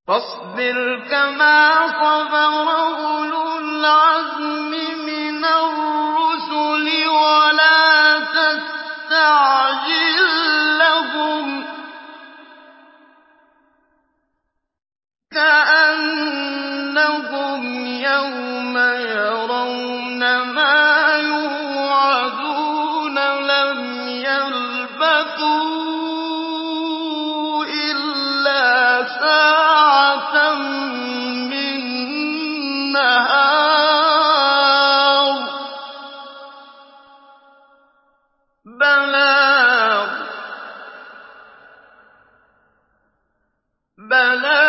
فاصبر كما صبر أولو العزم من الرسل ولا تستعجل لهم كأنهم يوم يرون ما يوعدون لم يلبثوا إلا ساعة من نهار بلاغ